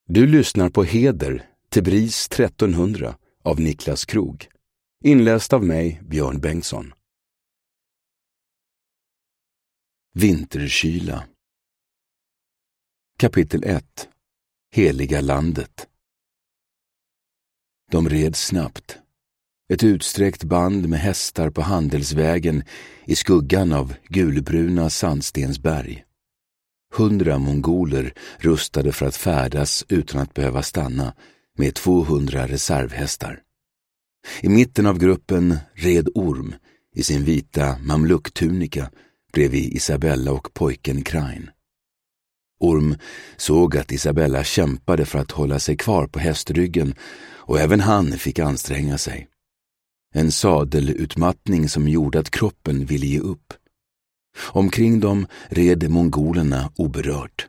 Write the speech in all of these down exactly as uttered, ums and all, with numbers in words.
Du lyssnar på Heder, Tebris trettonhundra av Niklas Krog. Inläst av mig, Björn Bengtsson. Vinterkyla. Kapitel ett. Heliga landet. De red snabbt. Ett utsträckt band med hästar på handelsvägen i skuggan av gulbruna sandstensberg. Hundra mongoler rustade för att färdas utan att behöva stanna med tvåhundra reservhästar. I mitten av gruppen red Orm i sin vita mamluktunika bredvid Isabella och pojken Krain. Orm såg att Isabella kämpade för att hålla sig kvar på hästryggen och även han fick anstränga sig. En sadelutmattning som gjorde att kroppen ville ge upp. Omkring dem red mongolerna oberört.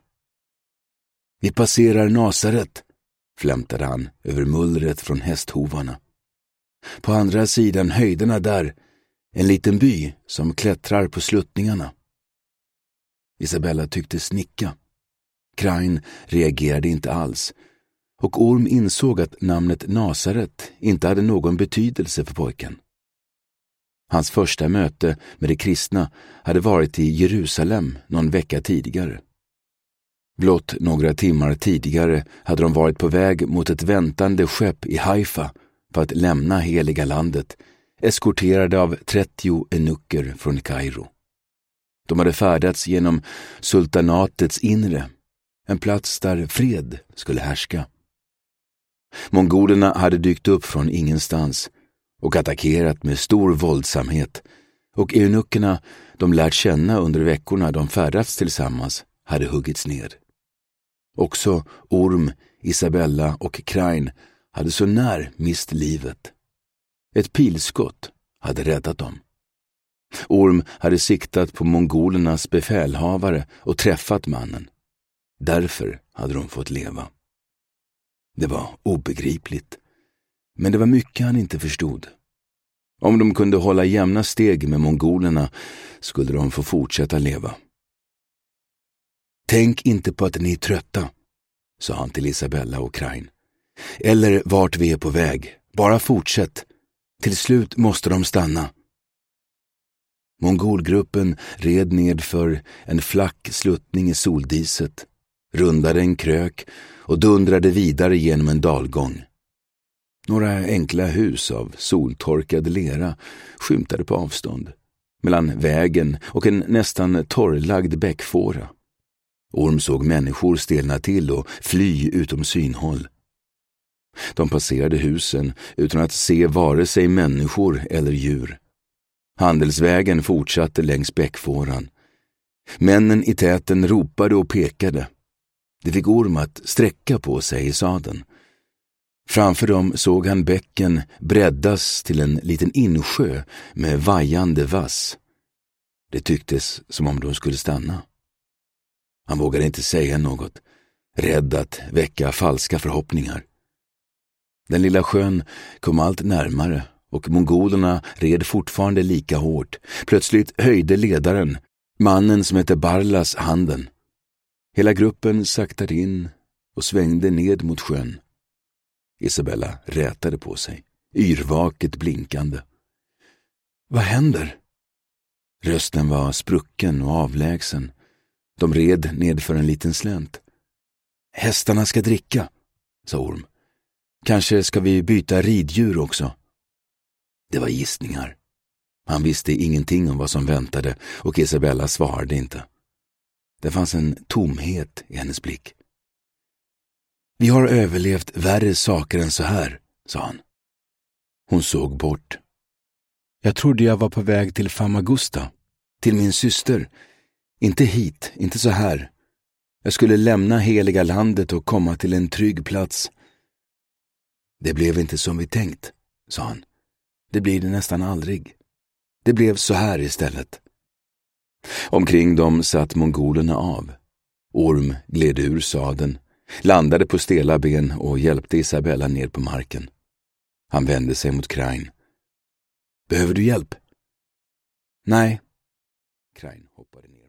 Vi passerar Nasaret, flämtade han över mullret från hästhovarna. På andra sidan höjderna där, en liten by som klättrar på sluttningarna. Isabella tyckte snicka. Krain reagerade inte alls, och Orm insåg att namnet Nasaret inte hade någon betydelse för pojken. Hans första möte med de kristna hade varit i Jerusalem någon vecka tidigare. Blott några timmar tidigare hade de varit på väg mot ett väntande skepp i Haifa för att lämna heliga landet, eskorterade av trettio enucker från Kairo. De hade färdats genom sultanatets inre, en plats där fred skulle härska. Mongolerna hade dykt upp från ingenstans och attackerat med stor våldsamhet, och eunuckerna de lärt känna under veckorna de färdats tillsammans hade huggits ned. Också Orm, Isabella och Krain hade så när mist livet. Ett pilskott hade räddat dem. Orm hade siktat på mongolernas befälhavare och träffat mannen. Därför hade de fått leva. Det var obegripligt, men det var mycket han inte förstod. Om de kunde hålla jämna steg med mongolerna skulle de få fortsätta leva. Tänk inte på att ni är trötta, sa han till Isabella och Krain. Eller vart vi är på väg. Bara fortsätt. Till slut måste de stanna. Mongolgruppen red ned för en flack sluttning i soldiset, rundade en krök och dundrade vidare genom en dalgång. Några enkla hus av soltorkad lera skymtade på avstånd, mellan vägen och en nästan torrlagd bäckfåra. Orm såg människor stelna till och fly utom synhåll. De passerade husen utan att se vare sig människor eller djur. Handelsvägen fortsatte längs bäckfåran. Männen i täten ropade och pekade. Det fick Orm att sträcka på sig i sadeln. Framför dem såg han bäcken breddas till en liten insjö med vajande vass. Det tycktes som om de skulle stanna. Han vågade inte säga något, rädd att väcka falska förhoppningar. Den lilla sjön kom allt närmare och mongolerna red fortfarande lika hårt. Plötsligt höjde ledaren, mannen som hette Barlas, handen. Hela gruppen saktade in och svängde ned mot sjön. Isabella rätade på sig, yrvaket blinkande. Vad händer? Rösten var sprucken och avlägsen. De red ned för en liten slänt. Hästarna ska dricka, sa Orm. Kanske ska vi byta riddjur också. Det var gissningar. Han visste ingenting om vad som väntade och Isabella svarade inte. Det fanns en tomhet i hennes blick. Vi har överlevt värre saker än så här, sa han. Hon såg bort. Jag trodde jag var på väg till Famagusta, till min syster. Inte hit, inte så här. Jag skulle lämna heliga landet och komma till en trygg plats. Det blev inte som vi tänkt, sa han. Det blir det nästan aldrig. Det blev så här istället. Omkring dem satt mongolerna av. Orm gled ur sadeln, landade på stela ben och hjälpte Isabella ner på marken. Han vände sig mot Krain. Behöver du hjälp? Nej. Krain hoppade ner.